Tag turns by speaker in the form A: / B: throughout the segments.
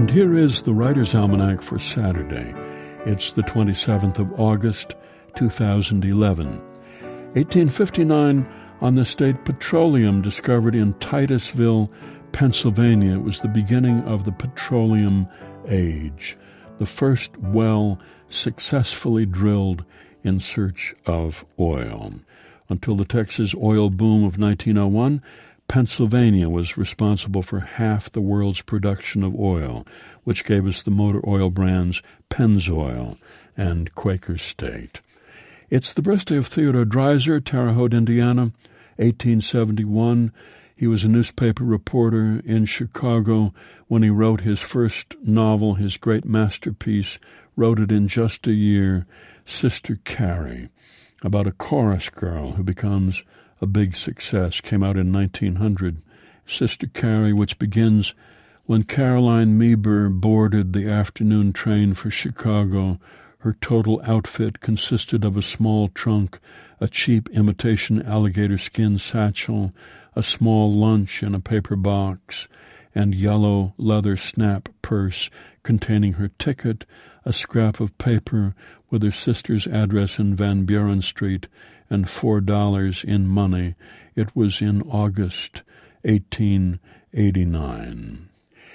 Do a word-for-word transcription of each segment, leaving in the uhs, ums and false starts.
A: And here is the Writer's Almanac for Saturday. It's the twenty-seventh of August, two thousand eleven. eighteen fifty-nine, on the state petroleum discovered in Titusville, Pennsylvania. It was the beginning of the petroleum age, the first well successfully drilled in search of oil. Until the Texas oil boom of nineteen oh one, Pennsylvania was responsible for half the world's production of oil, which gave us the motor oil brands Pennzoil and Quaker State. It's the birthday of Theodore Dreiser, Terre Haute, Indiana, eighteen seventy-one. He was a newspaper reporter in Chicago when he wrote his first novel, his great masterpiece, wrote it in just a year, Sister Carrie, about a chorus girl who becomes a big success, came out in nineteen hundred. Sister Carrie, which begins when Caroline Meeber boarded the afternoon train for Chicago. Her total outfit consisted of a small trunk, a cheap imitation alligator skin satchel, a small lunch in a paper box, and yellow leather snap purse containing her ticket, a scrap of paper with her sister's address in Van Buren Street, and four dollars in money. It was in August eighteen eighty-nine.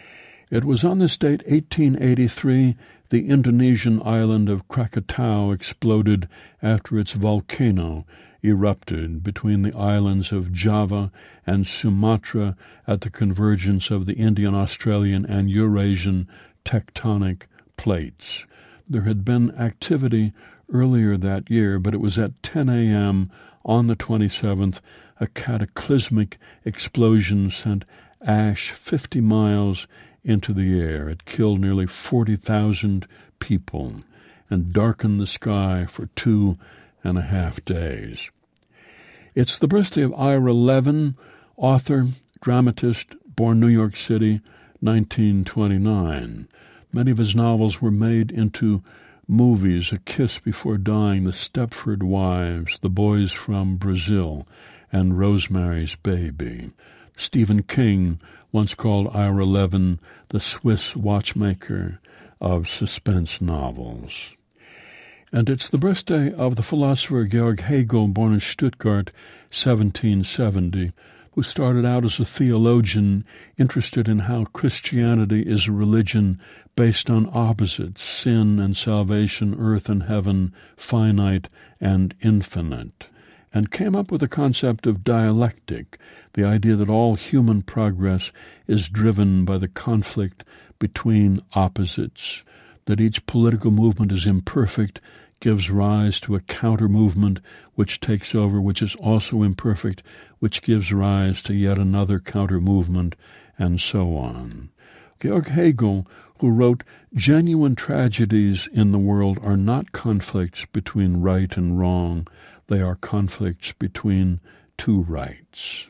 A: It was on this date, eighteen eighty-three, the Indonesian island of Krakatau exploded after its volcano erupted between the islands of Java and Sumatra at the convergence of the Indian, Australian, and Eurasian tectonic plates. There had been activity earlier that year, but it was at ten a.m. on the twenty-seventh, a cataclysmic explosion sent ash fifty miles into the air. It killed nearly forty thousand people and darkened the sky for two and a half days. It's the birthday of Ira Levin, author, dramatist, born New York City, nineteen twenty-nine. Many of his novels were made into movies: A Kiss Before Dying, The Stepford Wives, The Boys from Brazil, and Rosemary's Baby. Stephen King once called Ira Levin the Swiss watchmaker of suspense novels. And it's the birthday of the philosopher Georg Hegel, born in Stuttgart, seventeen seventy, who started out as a theologian interested in how Christianity is a religion based on opposites, sin and salvation, earth and heaven, finite and infinite, and came up with the concept of dialectic, the idea that all human progress is driven by the conflict between opposites, that each political movement is imperfect, gives rise to a counter-movement which takes over, which is also imperfect, which gives rise to yet another counter-movement, and so on. Georg Hegel, who wrote, "Genuine tragedies in the world are not conflicts between right and wrong, they are conflicts between two rights."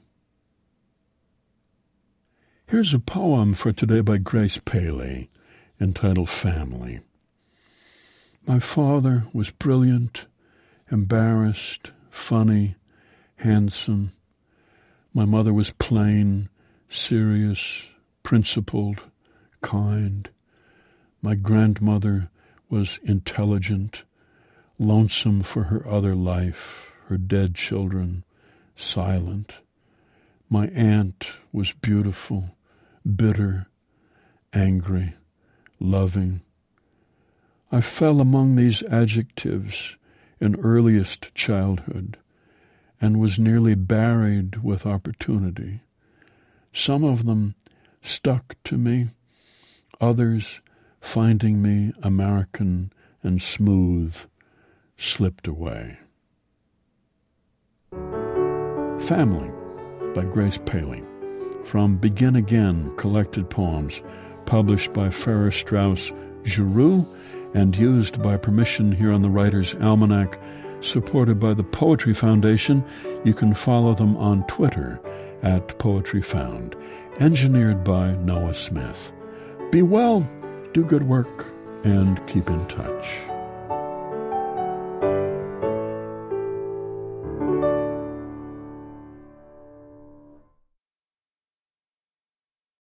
A: Here's a poem for today by Grace Paley, entitled Family. My father was brilliant, embarrassed, funny, handsome. My mother was plain, serious, principled, kind. My grandmother was intelligent, lonesome for her other life, her dead children, silent. My aunt was beautiful, bitter, angry, loving. I fell among these adjectives in earliest childhood and was nearly buried with opportunity. Some of them stuck to me, others, finding me American and smooth, slipped away. Family by Grace Paley, from Begin Again, Collected Poems, published by Farrar Straus Giroux and used by permission here on the Writer's Almanac, supported by the Poetry Foundation. You can follow them on Twitter at Poetry Found. Engineered by Noah Smith. Be well, do good work, and keep in touch.